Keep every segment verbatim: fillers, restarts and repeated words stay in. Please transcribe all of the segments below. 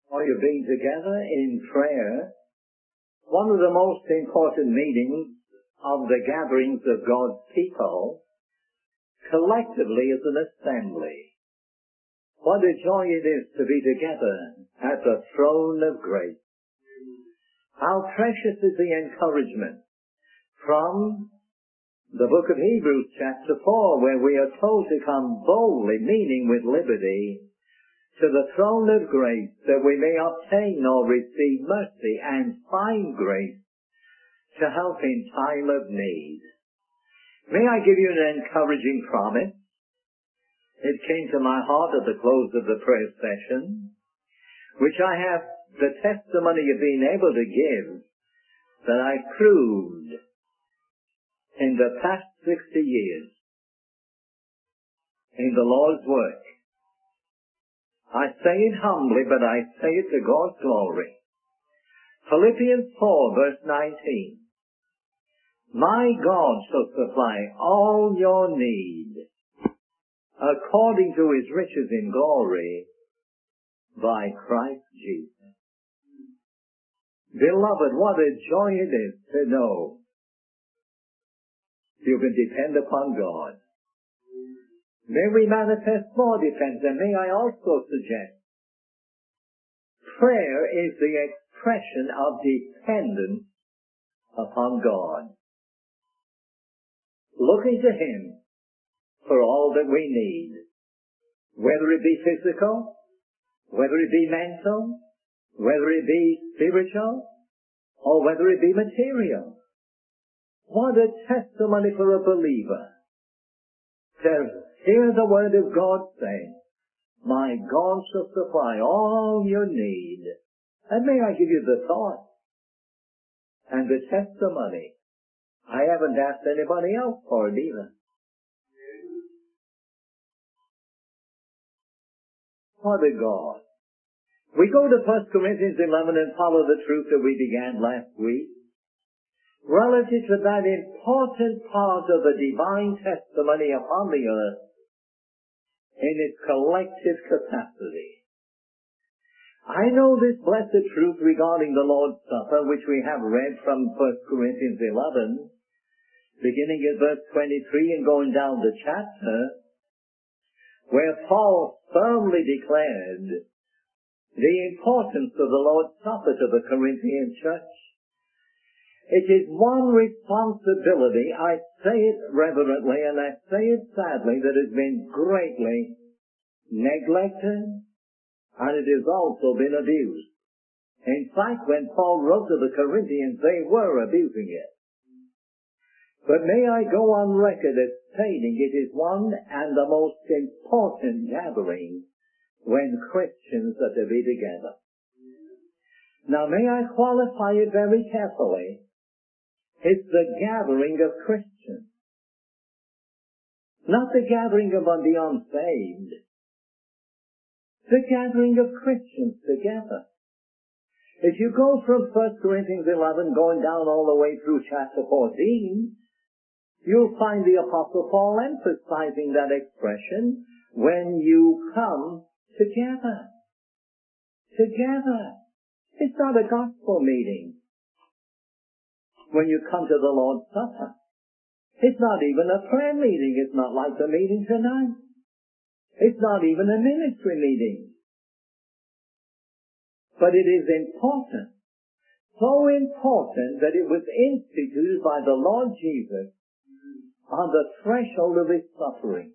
Are you being together in prayer? One of the most important meetings of the gatherings of God's people collectively is an assembly. What a joy it is to be together at the throne of grace. How precious is the encouragement from the book of Hebrews chapter four, where we are told to come boldly, meaning with liberty, to the throne of grace, that we may obtain or receive mercy and find grace to help in time of need. May I give you an encouraging promise? It came to my heart at the close of the prayer session, which I have the testimony of being able to give, that I proved in the past sixty years in the Lord's work. I say it humbly, but I say it to God's glory. Philippians four, verse nineteen. My God shall supply all your need according to his riches in glory by Christ Jesus. Beloved, what a joy it is to know you can depend upon God. May we manifest more dependence, and may I also suggest prayer is the expression of dependence upon God. Looking to him for all that we need, whether it be physical, whether it be mental, whether it be spiritual, or whether it be material. What a testimony for a believer to hear the word of God say, my God shall supply all your need. And may I give you the thought and the testimony. I haven't asked anybody else for it either. What a God. We go to First Corinthians eleven and follow the truth that we began last week, relative to that important part of the divine testimony upon the earth in its collective capacity. I know this blessed truth regarding the Lord's Supper, which we have read from First Corinthians eleven, beginning at verse twenty-three and going down the chapter, where Paul firmly declared the importance of the Lord's Supper to the Corinthian church. It is one responsibility, I say it reverently and I say it sadly, that has been greatly neglected, and it has also been abused. In fact, when Paul wrote to the Corinthians, they were abusing it. But may I go on record as stating it is one and the most important gathering when Christians are to be together. Now may I qualify it very carefully. It's the gathering of Christians, not the gathering of the unsaved. The gathering of Christians together. If you go from First Corinthians eleven going down all the way through chapter fourteen, you'll find the Apostle Paul emphasizing that expression, when you come together. Together. It's not a gospel meeting when you come to the Lord's Supper. It's not even a prayer meeting. It's not like the meeting tonight. It's not even a ministry meeting. But it is important, so important that it was instituted by the Lord Jesus on the threshold of his suffering.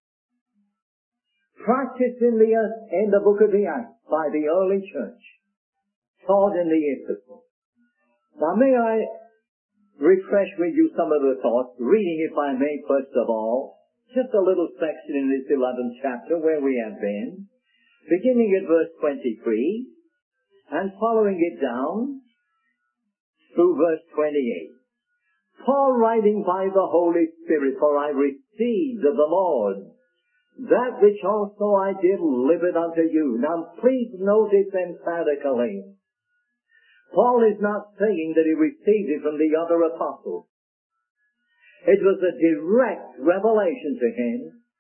Practiced in the, in the book of the Acts by the early church, taught in the epistles. Now may I refresh with you some of the thoughts, reading, if I may, first of all, just a little section in this eleventh chapter where we have been, beginning at verse twenty-three, and following it down through verse twenty-eight. Paul writing by the Holy Spirit, for I received of the Lord that which also I did deliver unto you. Now please notice emphatically, Paul is not saying that he received it from the other apostles. It was a direct revelation to him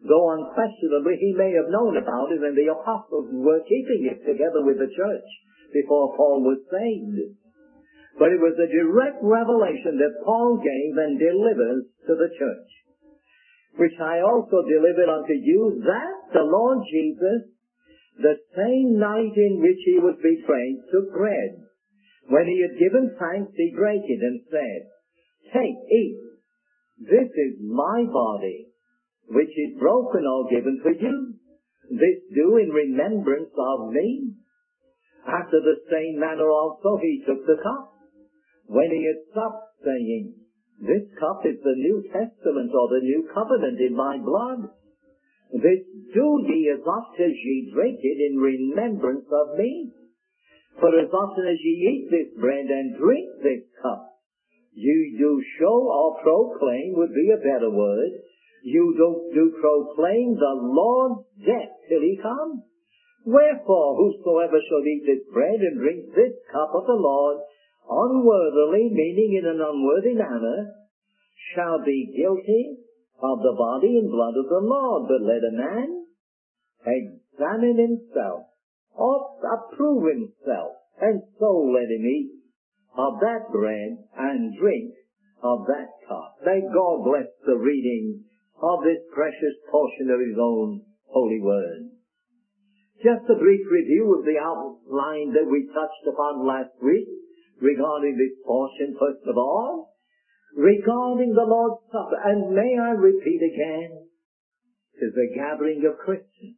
though unquestionably he may have known about it and the apostles were keeping it together with the church before Paul was saved. But it was a direct revelation that Paul gave and delivers to the church, which I also delivered unto you, that the Lord Jesus, the same night in which he was betrayed, took bread. When he had given thanks, he brake it and said, Take, eat. This is my body, which is broken or given for you. This do in remembrance of me. After the same manner also he took the cup, when he had supped, saying, This cup is the New Testament or the New Covenant in my blood. This do ye as oft as ye drink it in remembrance of me. For as often as ye eat this bread and drink this cup, you do show or proclaim would be a better word. You do, do proclaim the Lord's death till he comes. Wherefore, whosoever shall eat this bread and drink this cup of the Lord unworthily, meaning in an unworthy manner, shall be guilty of the body and blood of the Lord. But let a man examine himself, or approve himself, and so let him eat of that bread and drink of that cup. May God bless the reading of this precious portion of his own holy word. Just a brief review of the outline that we touched upon last week regarding this portion. First of all, regarding the Lord's Supper, and may I repeat again, it is a gathering of Christians.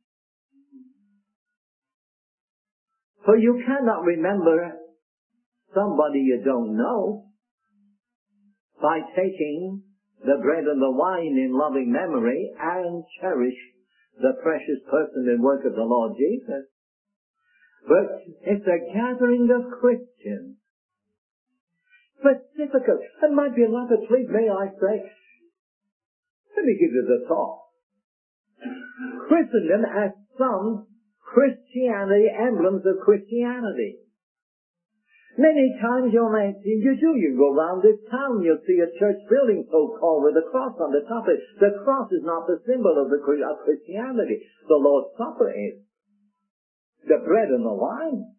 For you cannot remember somebody you don't know by taking the bread and the wine in loving memory and cherish the precious person and work of the Lord Jesus. But it's a gathering of Christians. Specifically, and my beloved, please may I say, let me give you the thought. Christendom has some Christianity, emblems of Christianity. Many times you'll see, you do, you go around this town, you'll see a church building so-called with a cross on the top of it. The cross is not the symbol of, the, of Christianity. The Lord's Supper is. The bread and the wine.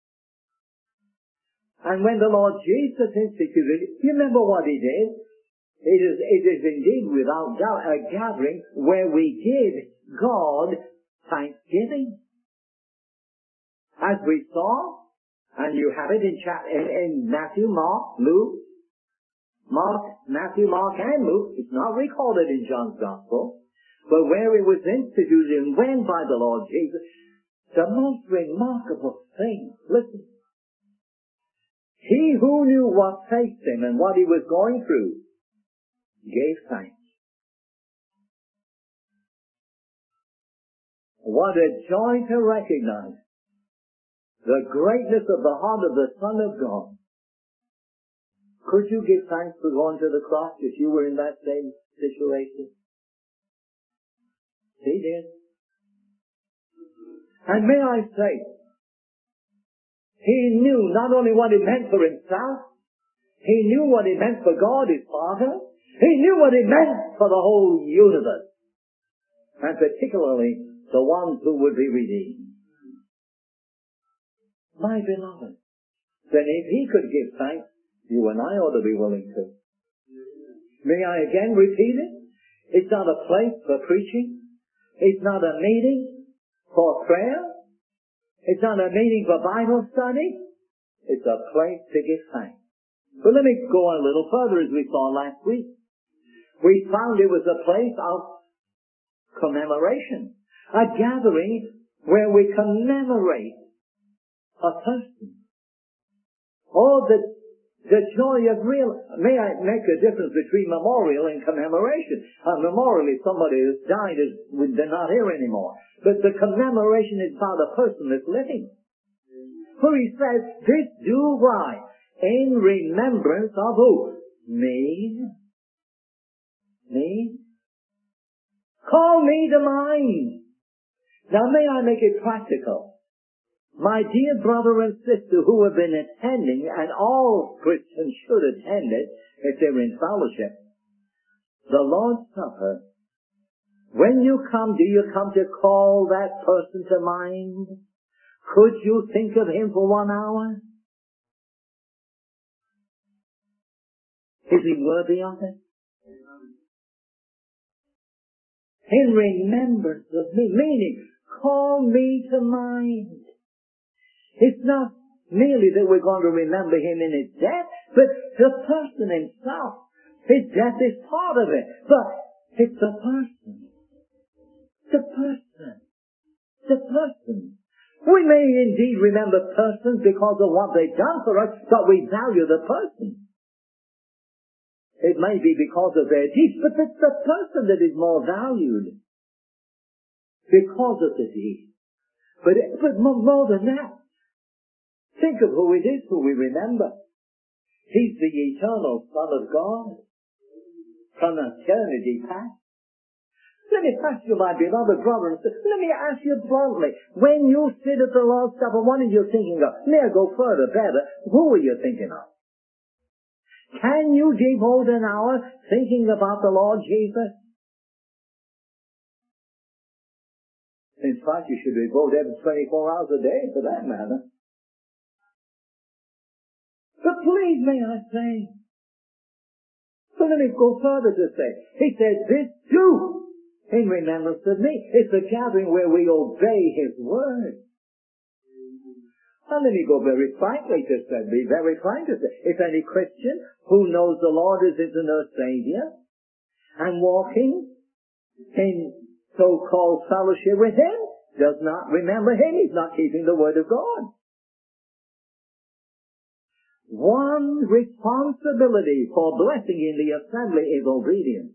And when the Lord Jesus instituted it, you remember what he did? It is, it is indeed without doubt a gathering where we give God thanksgiving. As we saw, and you have it in, chap- in, in Matthew, Mark, Luke, Mark, Matthew, Mark, and Luke. It's not recorded in John's Gospel, but where it was instituted and when by the Lord Jesus, the most remarkable thing, listen, he who knew what faced him and what he was going through gave thanks. What a joy to recognize the greatness of the heart of the Son of God. Could you give thanks for going to the cross if you were in that same situation? He did. And may I say, he knew not only what it meant for himself, he knew what it meant for God, his Father. He knew what it meant for the whole universe, and particularly the ones who would be redeemed. My beloved, then if he could give thanks, you and I ought to be willing to. May I again repeat it? It's not a place for preaching. It's not a meeting for prayer. It's not a meeting for Bible study. It's a place to give thanks. But let me go on a little further as we saw last week. We found it was a place of commemoration. A gathering where we commemorate a person. Oh, the, the joy of real... May I make a difference between memorial and commemoration? A memorial is somebody who's died, is, they're not here anymore. But the commemoration is about a person that's living. For he says, this do why? In remembrance of who? Me. Me. Call me to mind. Now may I make it practical? My dear brother and sister who have been attending, and all Christians should attend it if they're in fellowship, the Lord's Supper When you come, do you come to call that person to mind? Could you think of him for one hour? Is he worthy of it? In remembrance of me, meaning, call me to mind. It's not merely that we're going to remember him in his death, but the person himself. His death is part of it, but it's the person. The person. The person. We may indeed remember persons because of what they've done for us, but we value the person. It may be because of their deeds, but it's the person that is more valued because of the deed. But, it, but more, more than that, think of who it is who we remember. He's the eternal Son of God from eternity past. Let me ask you, my beloved brother and sister, let me ask you bluntly, when you sit at the Lord's Supper, what are you thinking of? May I go further, better? Who are you thinking of? Can you devote an hour thinking about the Lord Jesus? In fact, you should devote every twenty-four hours a day for that matter. But please, may I say, so let me go further to say, he said, this too, in remembrance of me. It's a gathering where we obey his word. And let me go very frankly to say, be very frank to say, if any Christian who knows the Lord is his and her Savior and walking in so-called fellowship with him, does not remember him, he's not keeping the word of God. One responsibility for blessing in the assembly is obedience.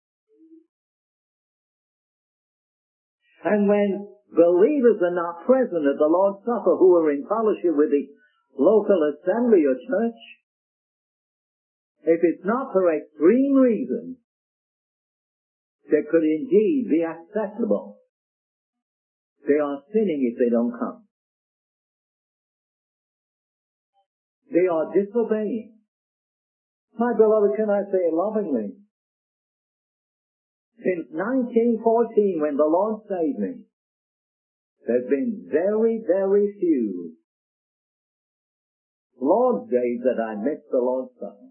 And when believers are not present at the Lord's Supper who are in fellowship with the local assembly or church, if it's not for extreme reasons that could indeed be acceptable, they are sinning if they don't come. They are disobeying. My beloved, can I say it lovingly? Since nineteen fourteen, when the Lord saved me, there's been very, very few Lord's days that I missed the Lord's Supper.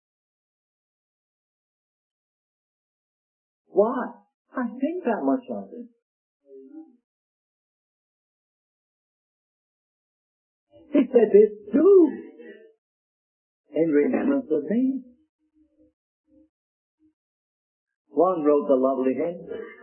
Why? I think that much of it. He said this too, in remembrance of me. One wrote the lovely hymn.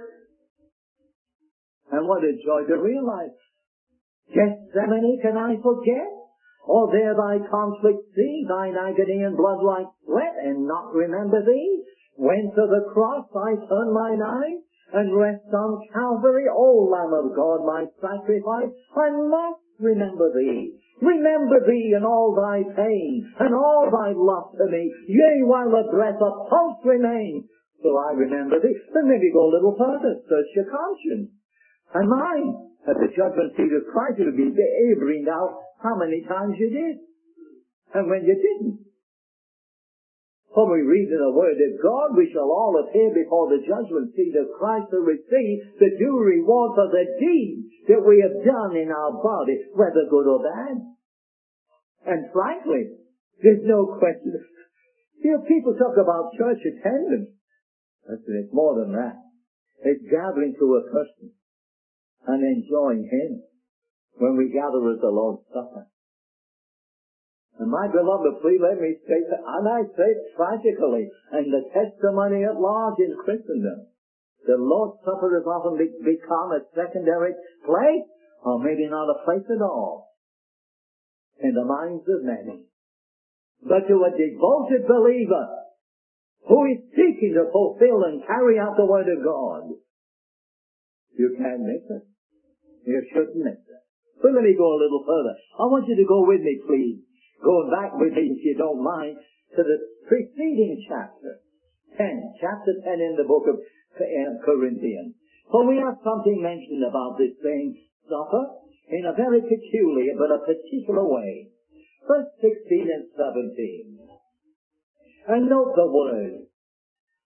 And what a joy to realize. Gethsemane can I forget? Or there thy conflict see, thine agony and blood like sweat, and not remember thee? When to the cross I turn mine eyes, and rest on Calvary, O Lamb of God, my sacrifice, I must remember thee. Remember thee in all thy pain, and all thy love to me, yea, while the breath of pulse remains. So I remember thee. Then maybe go a little further, search your conscience. And mine, at the judgment seat of Christ, it will be bring out how many times you did, and when you didn't. When we read in the Word of God, we shall all appear before the judgment seat of Christ to receive the due reward for the deeds that we have done in our body, whether good or bad. And frankly, there's no question. You know, people talk about church attendance. Listen, it's more than that. It's gathering to a person and enjoying him when we gather at the Lord's Supper. And my beloved, please let me say that, and I say it tragically, and the testimony at large in Christendom, the Lord's Supper has often be- become a secondary place, or maybe not a place at all, in the minds of many. But to a devoted believer, who is seeking to fulfill and carry out the Word of God, you can't miss it. You shouldn't miss it. But let me go a little further. I want you to go with me, please. Going back with me, if you don't mind, to the preceding chapter. ten. Chapter ten in the book of Corinthians. For we have something mentioned about this same supper in a very peculiar but a particular way. Verse sixteen and seventeen. And note the word.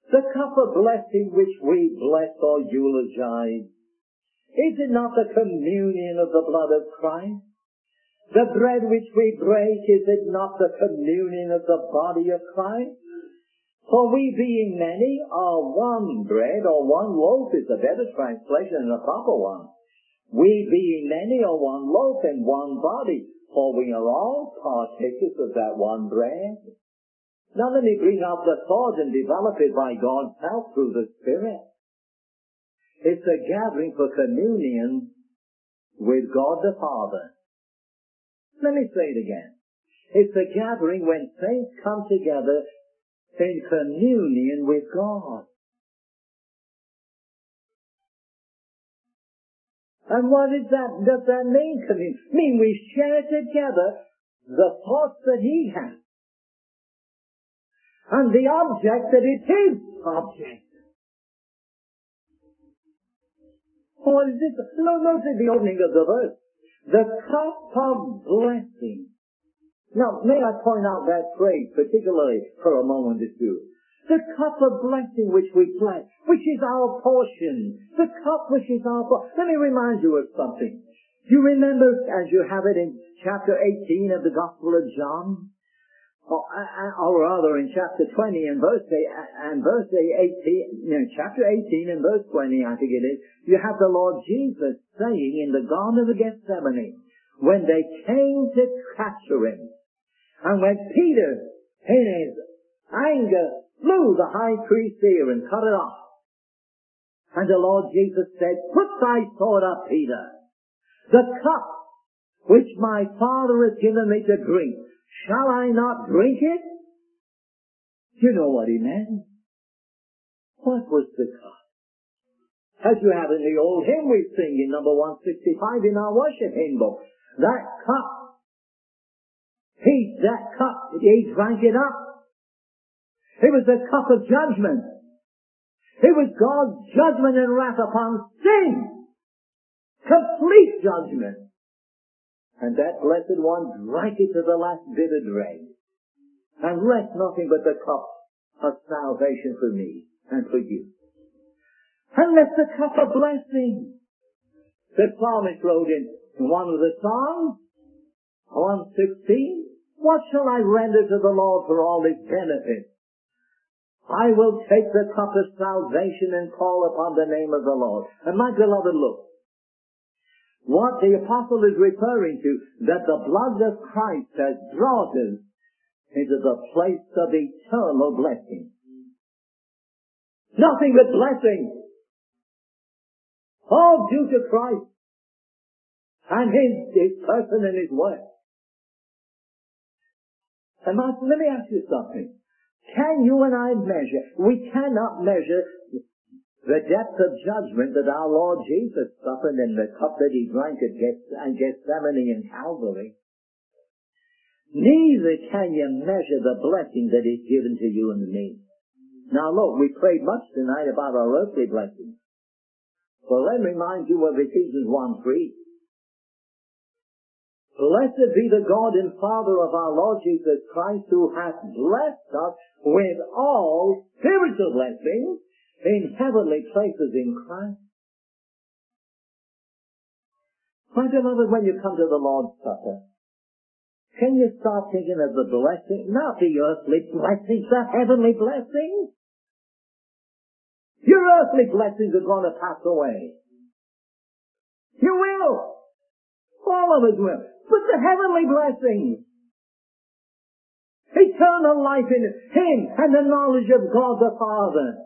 The cup of blessing which we bless or eulogize, is it not the communion of the blood of Christ? The bread which we break, is it not the communion of the body of Christ? For we being many are one bread, or one loaf is a better translation and a proper one. We being many are one loaf and one body, for we are all partakers of that one bread. Now let me bring out the thought and develop it by God's help through the Spirit. It's a gathering for communion with God the Father. Let me say it again. It's a gathering when saints come together in communion with God. And what is that, does that mean? Communion? Mean we share together the thoughts that He has. And the object that is His object. What is this? No, notice the opening of the verse. The cup of blessing. Now, may I point out that phrase particularly for a moment or two. The cup of blessing which we bless, which is our portion. The cup which is our portion. Let me remind you of something. You remember, as you have it in chapter eighteen of the Gospel of John, or, or rather in chapter twenty and verse and verse eighteen, no, chapter eighteen and verse twenty, I think it is. You have the Lord Jesus saying in the Garden of Gethsemane, when they came to capture Him, and when Peter, in his anger, slew the high priest's ear and cut it off, and the Lord Jesus said, "Put thy sword up, Peter. The cup which my Father has given me to drink, shall I not drink it?" You know what He meant. What was the cup? As you have in the old hymn we sing in number one sixty-five in our worship hymn book. That cup, he, that cup, he drank it up. It was a cup of judgment. It was God's judgment and wrath upon sin. Complete judgment. And that blessed one drank it to the last bitter drag, and left nothing but the cup of salvation for me and for you. And left the cup of blessing. The psalmist wrote in one of the Psalms, one sixteen, "What shall I render to the Lord for all His benefits? I will take the cup of salvation and call upon the name of the Lord." And my beloved, look. What the apostle is referring to, that the blood of Christ has brought us into the place of eternal blessing. Nothing but blessing. All due to Christ and His, His person and His work. And Master, let me ask you something. Can you and I measure? We cannot measure the depth of judgment that our Lord Jesus suffered in the cup that He drank at Gethsemane and Calvary. Neither can you measure the blessing that is given to you and me. Now look, we prayed much tonight about our earthly blessings. Well, let me remind you of Ephesians one three. Blessed be the God and Father of our Lord Jesus Christ, who hath blessed us with all spiritual blessings in heavenly places in Christ. My beloved, when you come to the Lord's Supper, can you start thinking of the blessing, not the earthly blessings, the heavenly blessings? Your earthly blessings are going to pass away. You will. All of us will. But the heavenly blessings, eternal life in Him and the knowledge of God the Father.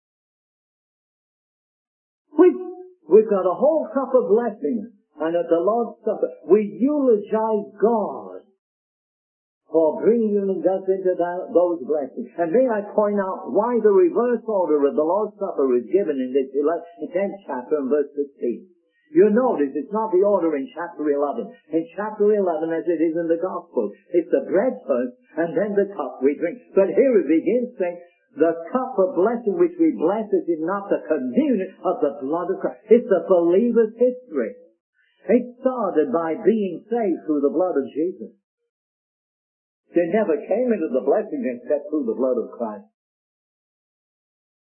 We've, we've got a whole cup of blessings, and at the Lord's Supper we eulogize God for bringing us into that, those blessings. And may I point out why the reverse order of the Lord's Supper is given in this tenth chapter and verse sixteen. You notice it's not the order in chapter eleven. In chapter eleven, as it is in the Gospel, it's the bread first and then the cup we drink. But here it begins saying, the cup of blessing which we bless is not the communion of the blood of Christ. It's the believer's history. It started by being saved through the blood of Jesus. They never came into the blessing except through the blood of Christ.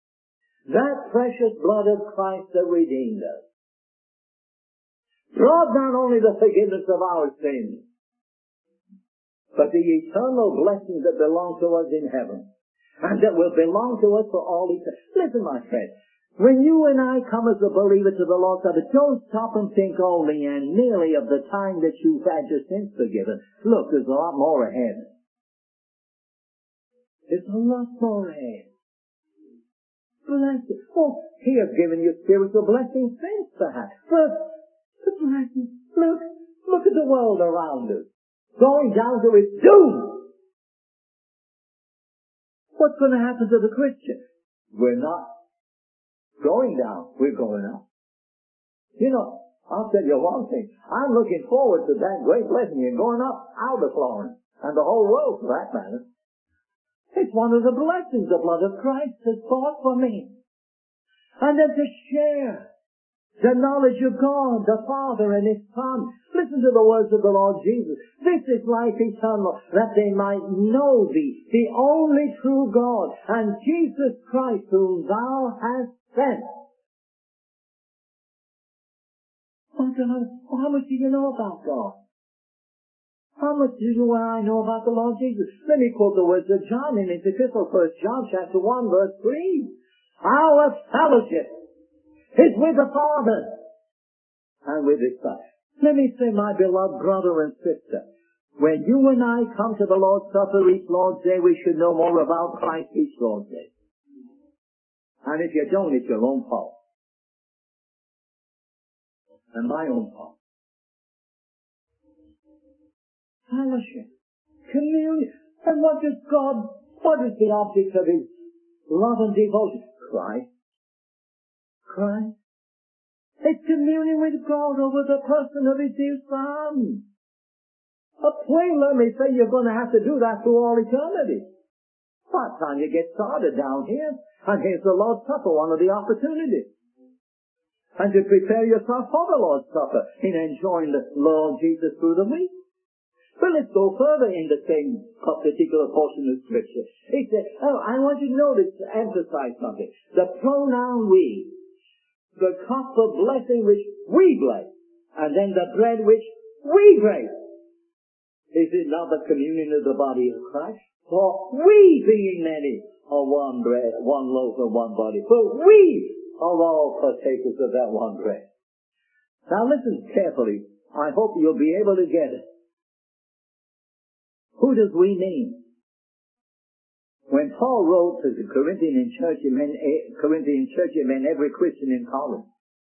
That precious blood of Christ that redeemed us brought not only the forgiveness of our sins, but the eternal blessings that belong to us in heaven, and that will belong to us for all eternity. Listen, my friend, when you and I come as a believer to the Lord's Supper, don't stop and think only and merely of the time that you've had your sins forgiven. Look, there's a lot more ahead. There's a lot more ahead. Blessing. Oh, He has given you spiritual blessings since perhaps. But the blessing, look, look at the world around us, going down to its doom. What's going to happen to the Christian? We're not going down, we're going up. You know, I'll tell you one thing. I'm looking forward to that great blessing in going up out of Florence, and the whole world for that matter. It's one of the blessings the blood of Christ has bought for me. And then to share the knowledge of God, the Father and His Son. Listen to the words of the Lord Jesus. This is life eternal, that they might know Thee, the only true God, and Jesus Christ, whom Thou hast sent. Oh God, how much do you know about God? How much do you and I know about the Lord Jesus? Let me quote the words of John in his epistle, First John chapter one, verse three. Our fellowship is with the Father and with His Son. Let me say, my beloved brother and sister, when you and I come to the Lord's Supper each Lord's Day, we should know more about Christ each Lord's Day. And if you don't, it's your own fault. And my own fault. Fellowship. Communion. And what does God, what is the object of His love and devotion? Christ. Christ. It's communion with God over the person of His dear Son. A plain, let me say, you're going to have to do that through all eternity. By the time you get started down here, and here's the Lord's Supper, one of the opportunities. And to prepare yourself for the Lord's Supper in enjoying the Lord Jesus through the week. But let's go further in the same particular portion of Scripture. He said, oh, I want you to notice, to emphasize something. The pronoun we, the cup of blessing which we bless, and then the bread which we break. Is it not the communion of the body of Christ? For we, being many, are one bread, one loaf of one body. For we are all partakers of that one bread. Now listen carefully. I hope you'll be able to get it. Who does we mean? When Paul wrote to the Corinthian church, he meant, Corinthian church, he meant every Christian in Corinth.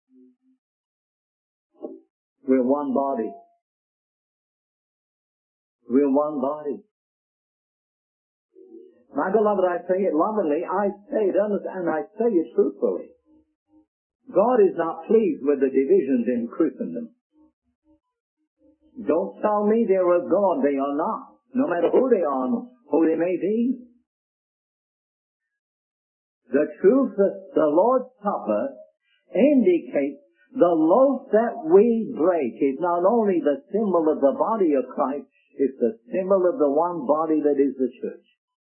We're one body. We're one body. My beloved, I say it lovingly, I say it honestly, and I say it truthfully. God is not pleased with the divisions in Christendom. Don't tell me they're of God. They are not. No matter who they are, who they may be. The truth that the Lord's Supper indicates the loaf that we break is not only the symbol of the body of Christ, it's the symbol of the one body that is the church.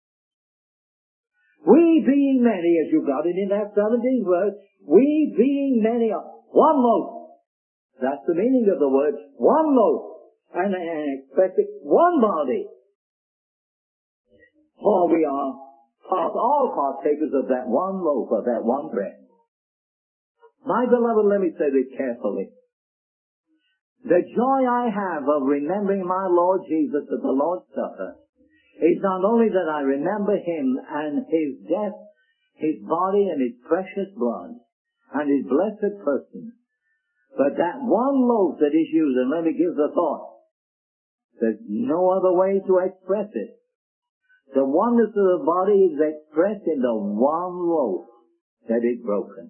We being many, as you got it in that seventeenth verse, we being many are one loaf. That's the meaning of the word, one loaf. And, and expected one body. For we are part, all partakers of that one loaf, of that one bread. My beloved, let me say this carefully. The joy I have of remembering my Lord Jesus at the Lord's Supper is not only that I remember Him and His death, His body and His precious blood, and His blessed person, but that one loaf that is used, and let me give the thought, there's no other way to express it. The oneness of the body is expressed in the one loaf that is broken.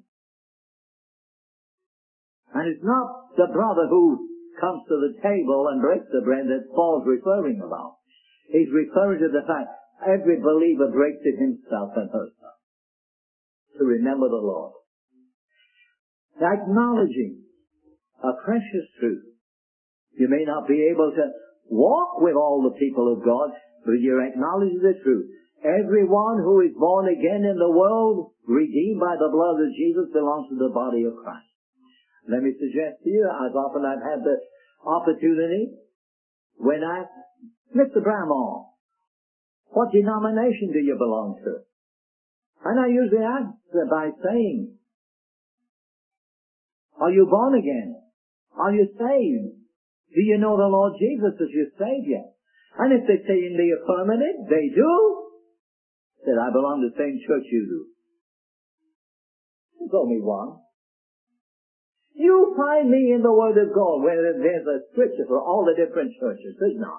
And it's not the brother who comes to the table and breaks the bread that Paul's referring about. He's referring to the fact every believer breaks it himself and herself to remember the Lord. Acknowledging a precious truth. You may not be able to walk with all the people of God, but you're acknowledging the truth. Everyone who is born again in the world, redeemed by the blood of Jesus, belongs to the body of Christ. Let me suggest to you, as often I've had the opportunity, when I, Mister Bramall, what denomination do you belong to? And I usually answer by saying, are you born again? Are you saved? Do you know the Lord Jesus as your Savior? And if they say in the affirmative, they do, then I belong to the same church you do. There's only one. You find me in the Word of God where there's a scripture for all the different churches. There's not.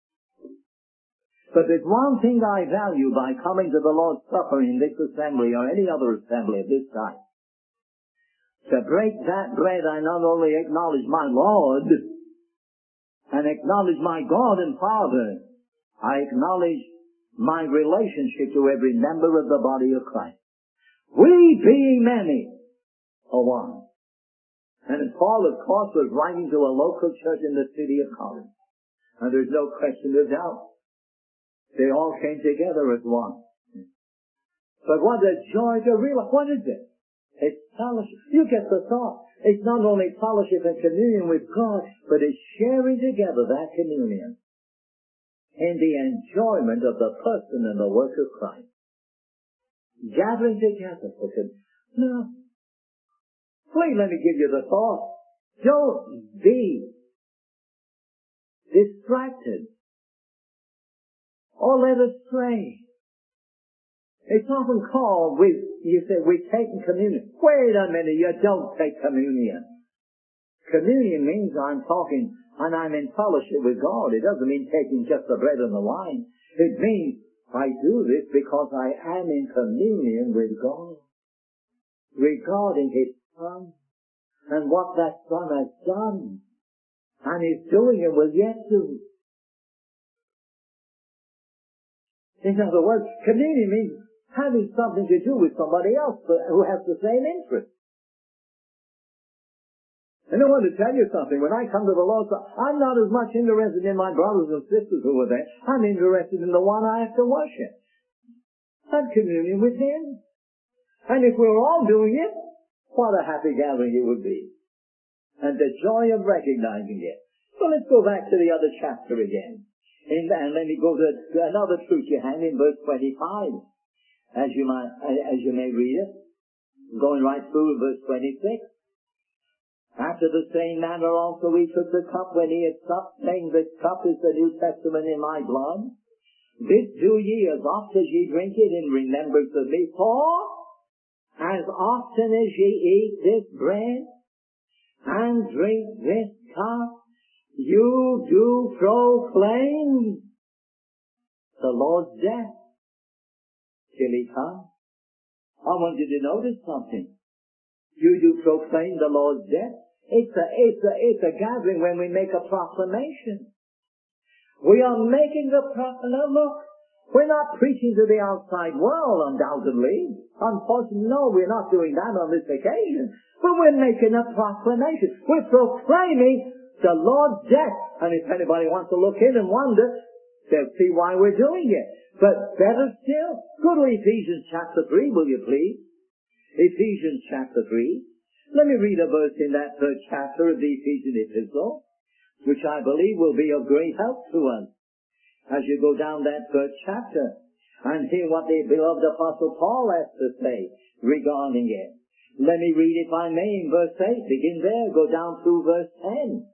But there's one thing I value by coming to the Lord's Supper in this assembly or any other assembly at this time. To break that bread, I not only acknowledge my Lord and acknowledge my God and Father, I acknowledge my relationship to every member of the body of Christ. We being many are one. And Paul, of course, was writing to a local church in the city of Corinth. And there's no question of doubt. They all came together as one. But what a joy to realize. What is it? It's fellowship. You get the thought. It's not only fellowship and communion with God, but it's sharing together that communion in the enjoyment of the person and the work of Christ. Gathering together for communion. Now, please let me give you the thought. Don't be distracted or led astray. It's often called, we, you say, we've taken communion. Wait a minute, you don't take communion. Communion means I'm talking and I'm in fellowship with God. It doesn't mean taking just the bread and the wine. It means I do this because I am in communion with God regarding His Son and what that Son has done and is doing and will yet do. In other words, communion means having something to do with somebody else who has the same interest. And I want to tell you something. When I come to the Lord, I'm not as much interested in my brothers and sisters who are there. I'm interested in the one I have to worship. Have communion with Him. And if we're all doing it, what a happy gathering it would be. And the joy of recognizing it. So let's go back to the other chapter again. And, and let me go to another truth you have in verse twenty-five. As you might, as you may read it. Going right through verse twenty-six. After the same manner also he took the cup when he had supped, saying, this cup is the New Testament in my blood. This do ye as oft as ye drink it in remembrance of me. For as often as ye eat this bread and drink this cup, you do proclaim the Lord's death till He comes. I want you to notice something. You do proclaim the Lord's death. It's a, it's a, it's a gathering when we make a proclamation. We are making a proclamation. Now look, we're not preaching to the outside world, undoubtedly. Unfortunately, no, we're not doing that on this occasion. But we're making a proclamation. We're proclaiming the Lord's death. And if anybody wants to look in and wonder, they'll see why we're doing it. But better still, go to Ephesians chapter three, will you please? Ephesians chapter three. Let me read a verse in that third chapter of the Ephesian epistle, which I believe will be of great help to us as you go down that third chapter and hear what the beloved Apostle Paul has to say regarding it. Let me read, if I may, in verse eight. Begin there, go down through verse ten.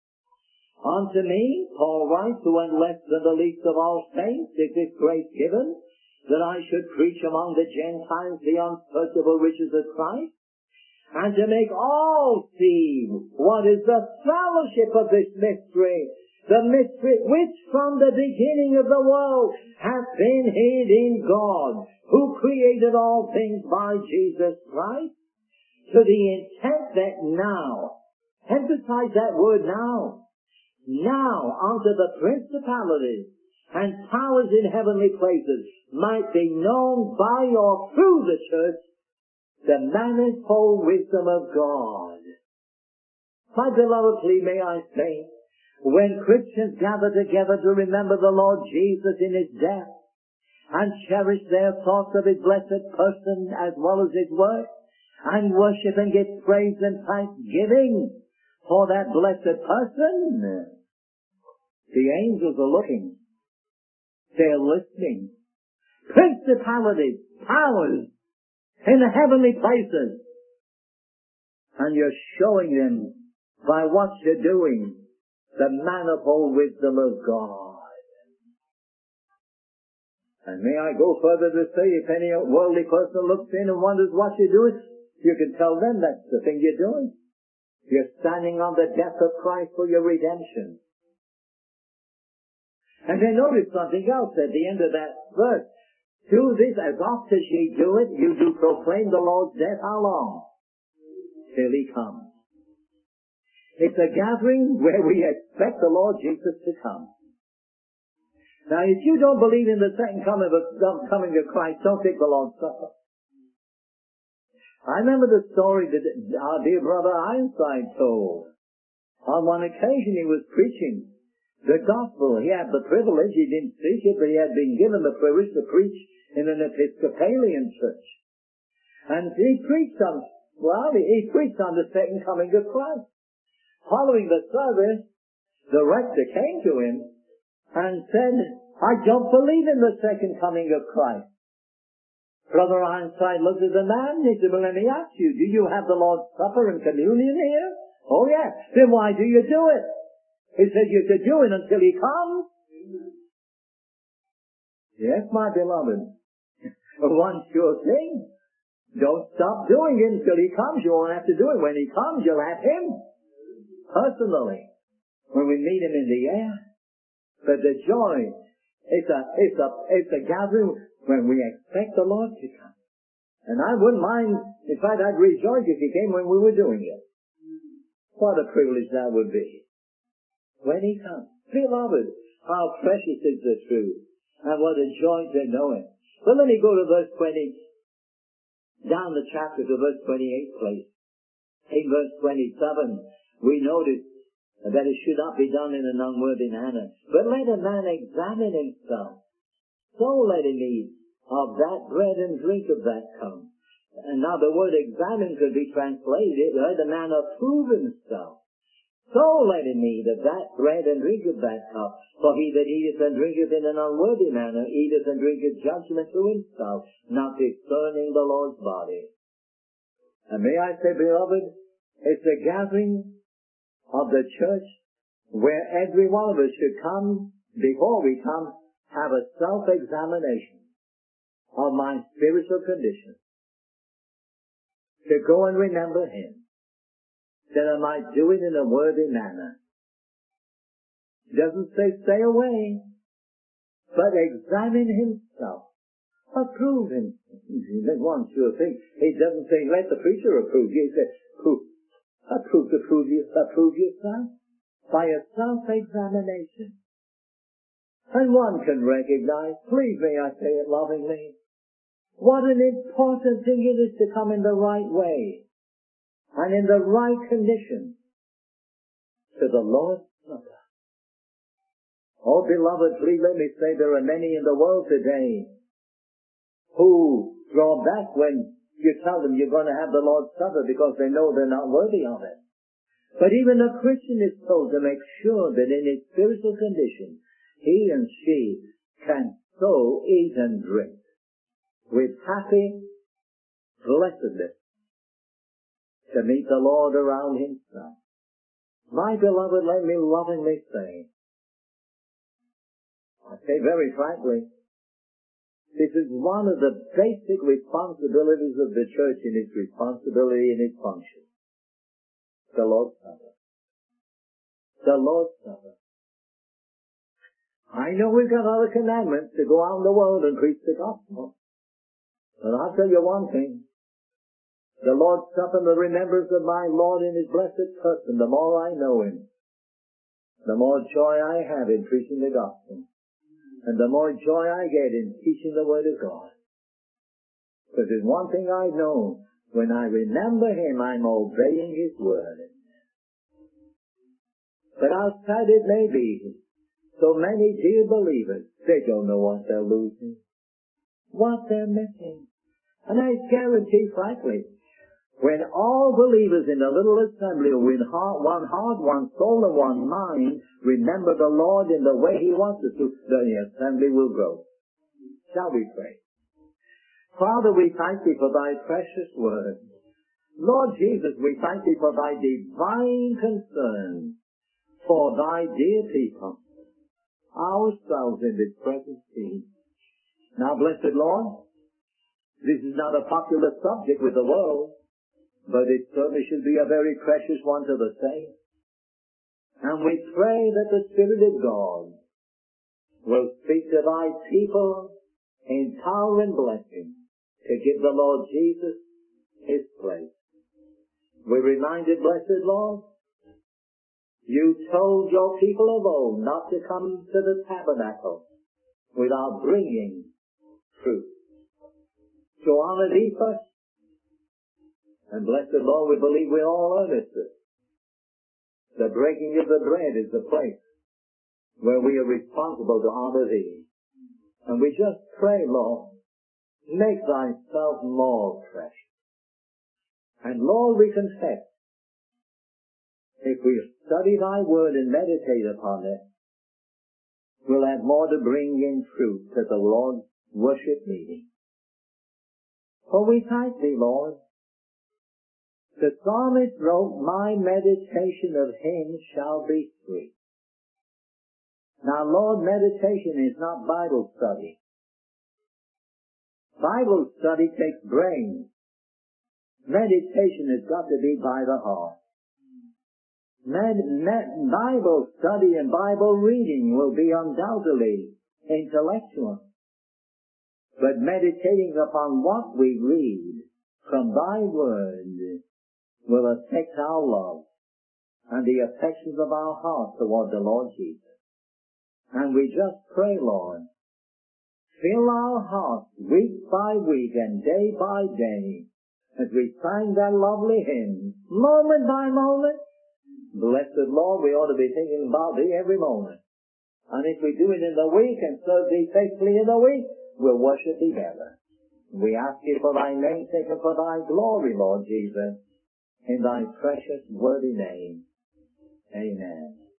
Unto me, Paul writes, who am less than the least of all saints, is this grace given, that I should preach among the Gentiles the unsearchable riches of Christ, and to make all see what is the fellowship of this mystery, the mystery which from the beginning of the world hath been hid in God, who created all things by Jesus Christ, to the intent that now, emphasize that word now, now unto the principalities and powers in heavenly places might be known by or through the church the manifold wisdom of God. My beloved, please may I say, when Christians gather together to remember the Lord Jesus in His death and cherish their thoughts of His blessed person as well as His work, and worship and give praise and thanksgiving for that blessed person. The angels are looking. They're listening. Principalities, powers, in the heavenly places. And you're showing them by what you're doing the manifold wisdom of God. And may I go further to say, if any worldly person looks in and wonders what you're doing, you can tell them that's the thing you're doing. You're standing on the death of Christ for your redemption. And then notice something else at the end of that verse. Do this as oft as ye do it, you do proclaim the Lord's death. How long? Till He comes. It's a gathering where we expect the Lord Jesus to come. Now, if you don't believe in the second coming of, coming of Christ, don't take the Lord's Supper. I remember the story that our dear brother Ironside told. On one occasion he was preaching the gospel. He had the privilege, he didn't preach it, but he had been given the privilege to preach in an Episcopalian church. And he preached on, well, he preached on the second coming of Christ. Following the service, the rector came to him and said, I don't believe in the second coming of Christ. Brother Ironside looked at the man and he said, well, let me ask you, do you have the Lord's Supper and communion here? Oh, yes. Then why do you do it? He said, you could do it until He comes. Yes, my beloved. One sure thing. Don't stop doing it until He comes. You won't have to do it. When He comes, you'll have Him. Personally. When we meet Him in the air. But the joy, it's a, it's a, it's a gathering when we expect the Lord to come. And I wouldn't mind, in fact, I'd rejoice if He came when we were doing it. What a privilege that would be. When He comes. Beloved, how precious is the truth. And what a joy to know it. But let me go to verse twenty, down the chapter to verse twenty-eight, please. In verse twenty-seven, we notice that it should not be done in an unworthy manner. But let a man examine himself. So let him eat of that bread and drink of that cup. And now the word examine could be translated, let a man approve himself. So let him eat of that bread and drink of that cup. For he that eateth and drinketh in an unworthy manner eateth and drinketh judgment to himself, not discerning the Lord's body. And may I say, beloved, it's a gathering of the church where every one of us should come, before we come, have a self-examination of my spiritual condition. To go and remember Him. That I might do it in a worthy manner. It doesn't say stay away, but examine himself. Approve him. That's one sure thing. It doesn't say let the preacher approve you. It says approve. Approve to prove you, approve yourself by a self-examination. And one can recognize, please may I say it lovingly, what an important thing it is to come in the right way and in the right condition to the Lord's Supper. Oh, beloved, please let me say there are many in the world today who draw back when you tell them you're going to have the Lord's Supper because they know they're not worthy of it. But even a Christian is told to make sure that in his spiritual condition, he and she can so eat and drink with happy blessedness to meet the Lord around Himself. My beloved, let me lovingly say, I say very frankly, this is one of the basic responsibilities of the church in its responsibility and its function. The Lord's Supper. The Lord's Supper. I know we've got other commandments to go out in the world and preach the gospel. But I'll tell you one thing. The Lord's Supper, the remembrance of my Lord in His blessed person, the more I know Him, the more joy I have in preaching the gospel. And the more joy I get in teaching the Word of God. Because there's one thing I know. When I remember Him, I'm obeying His Word. But how sad it may be, so many dear believers, they don't know what they're losing. what they're missing. And I guarantee, frankly, when all believers in the little assembly are with heart, one heart, one soul, and one mind, remember the Lord in the way He wants us to, the assembly will grow. Shall we pray? Father, we thank Thee for Thy precious word. Lord Jesus, we thank Thee for Thy divine concern for Thy dear people, ourselves in this present scene. Now, blessed Lord, this is not a popular subject with the world, but it certainly should be a very precious one to the saints. And we pray that the Spirit of God will speak to Thy people in power and blessing to give the Lord Jesus His place. We're reminded, blessed Lord, You told Your people of old not to come to the tabernacle without bringing fruit. To honor Thee first. And blessed Lord, we believe we all understood. The breaking of the bread is the place where we are responsible to honor Thee. And we just pray, Lord, make Thyself more precious. And Lord, we confess, if we study Thy word and meditate upon it, we'll have more to bring in fruit to the Lord's worship meeting. For we thank Thee, Lord. The psalmist wrote, my meditation of Him shall be sweet. Now, Lord, meditation is not Bible study. Bible study takes brains. Meditation has got to be by the heart. Med, med, Bible study and Bible reading will be undoubtedly intellectual. But meditating upon what we read from Thy word will affect our love and the affections of our heart toward the Lord Jesus. And we just pray, Lord, fill our hearts week by week and day by day as we sang that lovely hymn, moment by moment. Blessed Lord, we ought to be thinking about Thee every moment. And if we do it in the week and serve Thee faithfully in the week, we'll worship together. We ask You for Thy name's sake and for Thy glory, Lord Jesus, in Thy precious worthy name. Amen.